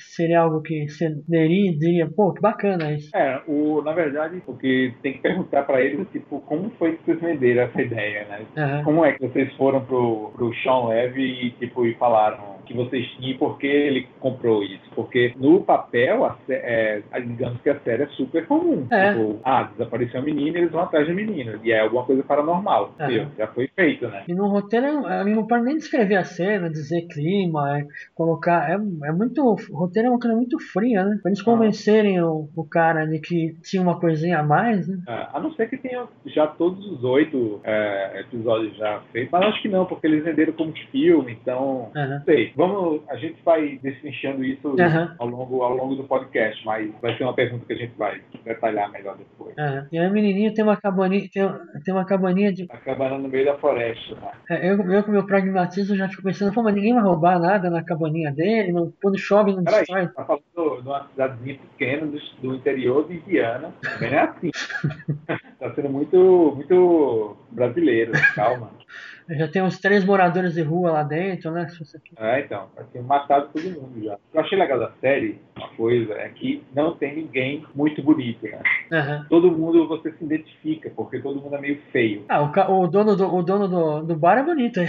seria algo que você leria e diria, pô, que bacana isso. É, o, na verdade, o que tem que perguntar para eles, tipo, como foi que vocês venderam essa ideia, né? Uhum. Como é que vocês foram pro, pro Sean Levy e, tipo, e falaram que vocês tinham e por que ele comprou isso? Porque no papel, a, é, digamos que a série é super comum. É. Tipo, ah, desapareceu a menina, eles vão atrás da menina. E é alguma coisa paranormal. Uhum. Viu? Já foi feito, né? E no roteiro, ele não pode nem descrever a cena, dizer clima, é, colocar. É, é muito. O roteiro é uma coisa muito fria, né? Pra eles convencerem ah. o, o cara de que tinha uma coisinha a mais, né? É, a não ser que tenha já todos os oito é, episódios já feitos, mas acho que não, porque eles venderam como filme, então. Uhum. Não sei. Vamos, a gente vai destrinchando isso uhum. ao, longo, ao longo do podcast, mas vai ser uma pergunta que a gente vai detalhar melhor depois. Uhum. E a menininha tem uma cabaninha, tem, tem uma cabaninha de. A cabana no meio da floresta, né? É, eu, eu com meu pragmatismo já fico pensando, pô, mas ninguém vai roubar nada na cabaninha dele, não, quando chove não Peraí, destrói. tá falando de uma cidadezinha pequena do, do interior de Indiana, também não é assim. Tá sendo muito, muito brasileiro, calma. Já tem uns três moradores de rua lá dentro, né? É, então, vai ter matado todo mundo já. O que eu achei legal da série, uma coisa, é que não tem ninguém muito bonito, né? Uhum. Todo mundo você se identifica, porque todo mundo é meio feio. Ah, o, o dono, do, o dono do, do bar é bonito aí.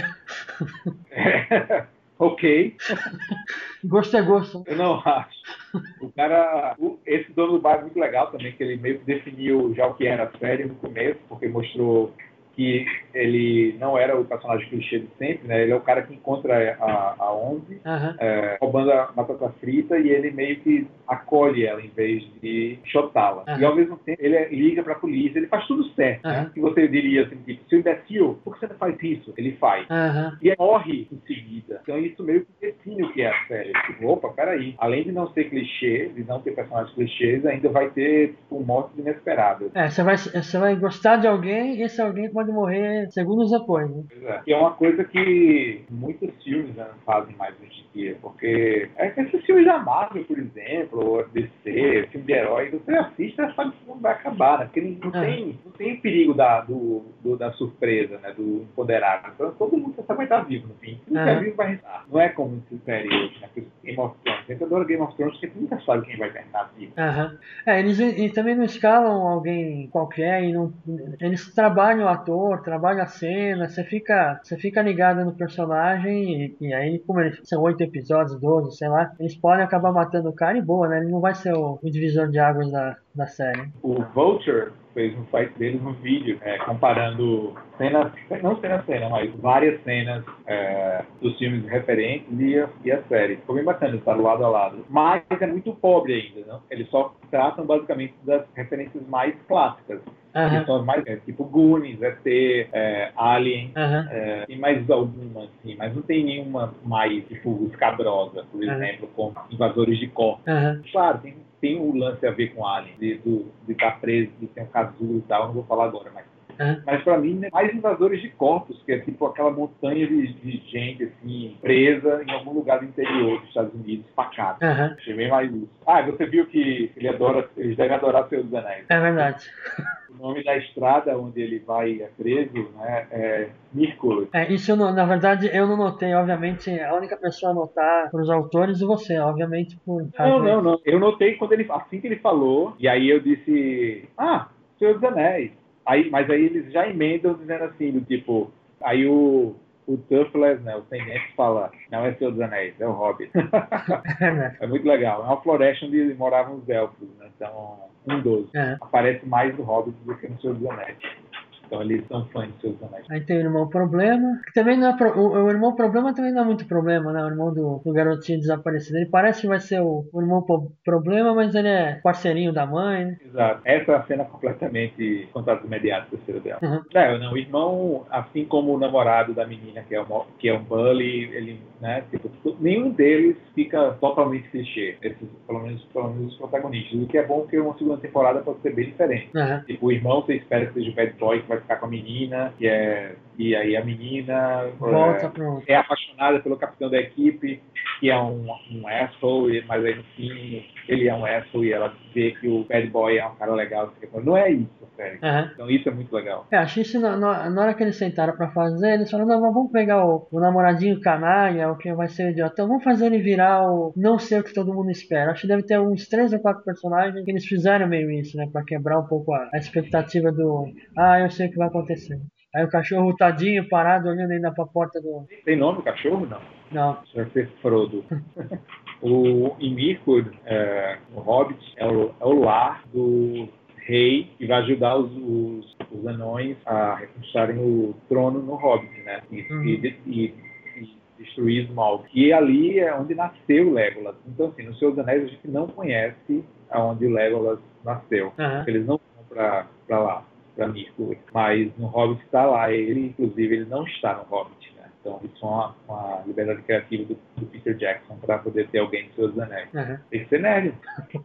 É. Ok. Gosto é gosto. Eu não acho. O cara, o, esse dono do bar é muito legal também, que ele meio que definiu já o que era a série no começo, porque mostrou que ele não era o personagem clichê de sempre, né? Ele é o cara que encontra a, a onze, uhum. é, roubando a batata frita, e ele meio que acolhe ela em vez de chotá-la. Uhum. E ao mesmo tempo ele liga pra polícia, ele faz tudo certo, uhum. né? Que você diria assim, tipo, seu imbecil, por que você não faz isso? Ele faz. Uhum. E ele morre em seguida. Então isso meio que define o que é a série. Tipo, opa, peraí. Além de não ser clichê, de não ter personagens clichês, ainda vai ter, tipo, mortes inesperadas. É, você vai, você vai gostar de alguém, e esse alguém pode morrer segundos depois, né? É. E é uma coisa que muitos filmes não fazem mais hoje em dia, porque é que esses filmes da Marvel, por exemplo, ou D C, filme de herói, você assiste e sabe que não vai acabar, né? Porque não, é. tem, não tem perigo da, do, do, da surpresa, né? Do imponderável. Então todo mundo vai estar vivo no fim. Quem é. vivo vai restar. Não é como se série hoje, né? Game of Thrones. Eu adoro Game of Thrones porque nunca sabe quem vai terminar vivo. Uhum. É, eles e também não escalam alguém qualquer, e não, eles trabalham o ator, trabalham a cena, você fica, você fica ligado no personagem, e, e aí, como eles são oito episódios, doze, sei lá, eles podem acabar matando o cara e boa, né? Ele não vai ser o, o divisor de águas da, da série. O Vulture fez um site deles um vídeo é, comparando cenas, não cena a cena, mas várias cenas é, dos filmes referentes e a, e a série. Ficou bem bacana estar lado a lado. Mas é muito pobre ainda, não? Eles só tratam basicamente das referências mais clássicas. Uhum. Que são mais, é, tipo Goonies, E T, é, Alien, uhum. é, e mais alguma, assim, mas não tem nenhuma mais, tipo, escabrosa, por uhum. exemplo, como Invasores de Corpos. Uhum. Claro, tem, tem um lance a ver com Alien, de estar preso, de ter um casulo e tal, não vou falar agora, mas Uhum. Mas pra mim, é mais Invasores de Corpos, que é tipo aquela montanha de, de gente assim, presa em algum lugar do interior dos Estados Unidos, espacada. Uhum. Achei bem mais isso. Ah, você viu que ele adora, eles devem adorar Senhor dos Anéis. É verdade. O nome da estrada onde ele vai é preso, né, é Mírculo. É, isso, não, na verdade, eu não notei. Obviamente, a única pessoa a notar para os autores e você, obviamente. Por... Não, não, não. Eu notei quando ele, assim que ele falou, e aí eu disse, ah, Senhor dos Anéis. Aí, mas aí eles já emendam dizendo assim, do tipo, aí o, o Toothless, né, o Tenente fala, não é Senhor dos Anéis, é o Hobbit. É muito legal. É uma floresta onde moravam os elfos, né, então, um dos. É. Aparece mais no Hobbit do que no Senhor dos Anéis. Então eles são fãs de Seus Anéis. Aí tem o irmão problema, que também não é pro, o, o irmão problema também não é muito problema, né? O irmão do, do garotinho desaparecido. Ele parece que vai ser o, o irmão po, problema, mas ele é parceirinho da mãe, né? Exato. Essa é a cena completamente contato imediato do dela. Uhum. É, não, o irmão, assim como o namorado da menina, que é um, que é um bully, ele, né, tipo, nenhum deles fica totalmente clichê. Esses, pelo menos, pelo menos os protagonistas. O que é bom que uma segunda temporada pode ser bem diferente. Uhum. Tipo, o irmão, você espera que seja o bad boy, que vai ficar com a menina, que é, e aí a menina Volta é, pro... é apaixonada pelo capitão da equipe, que é um, um asshole, mas aí no fim ele é um asshole e ela vê que o bad boy é um cara legal. Não é isso, sério. Uhum. Então isso é muito legal. É, achei isso na, na, na hora que eles sentaram pra fazer, eles falaram, não, vamos pegar o, o namoradinho canalha, o que vai ser o idiota, então vamos fazer ele virar o não ser o que todo mundo espera. Acho que deve ter uns três ou quatro personagens que eles fizeram meio isso, né, pra quebrar um pouco a, a expectativa do, ah, eu sei o que vai acontecer. Aí o cachorro tadinho, parado, olhando ainda pra porta do... Tem nome o cachorro, não? Não. Vai ser Frodo. O Imir-Kul, é, o Hobbit, é o, é o lar do rei que vai ajudar os, os, os anões a reconquistarem o trono no Hobbit, né? E, uhum. e, e, e destruir os Smaug. E ali é onde nasceu o Legolas. Então, assim, no Senhor dos Anéis a gente não conhece aonde o Legolas nasceu. Uhum. Eles não vão pra, pra lá, pra Mirkul. Mas no Hobbit está lá. Ele, inclusive, ele não está no Hobbit. Então, isso é uma, uma liberdade criativa do, do Peter Jackson para poder ter alguém dos seus anéis. Uhum. Tem que ser nerd.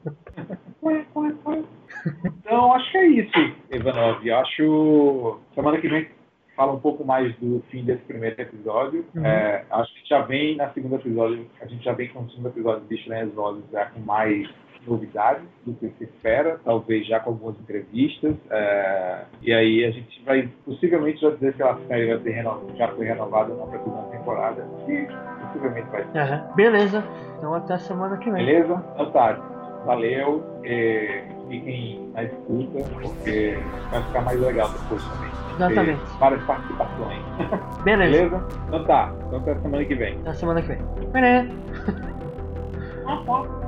Então, acho que é isso, Ivanov. Eu acho semana que vem fala um pouco mais do fim desse primeiro episódio. Uhum. É, acho que já vem na segunda episódio, a gente já vem com o segundo episódio de Estranhas Vozes já com mais novidades do que se espera, talvez já com algumas entrevistas, é, e aí a gente vai possivelmente já dizer se a série vai ser renovada, já foi renovada ou não para a segunda temporada, e possivelmente vai ser. Uhum. Beleza, então até a semana que vem. Beleza? Então tá, valeu, e fiquem na escuta, porque vai ficar mais legal depois também. Exatamente. Várias participações. Beleza. Beleza? Então tá, então até a semana que vem. Até a semana que vem. Beleza.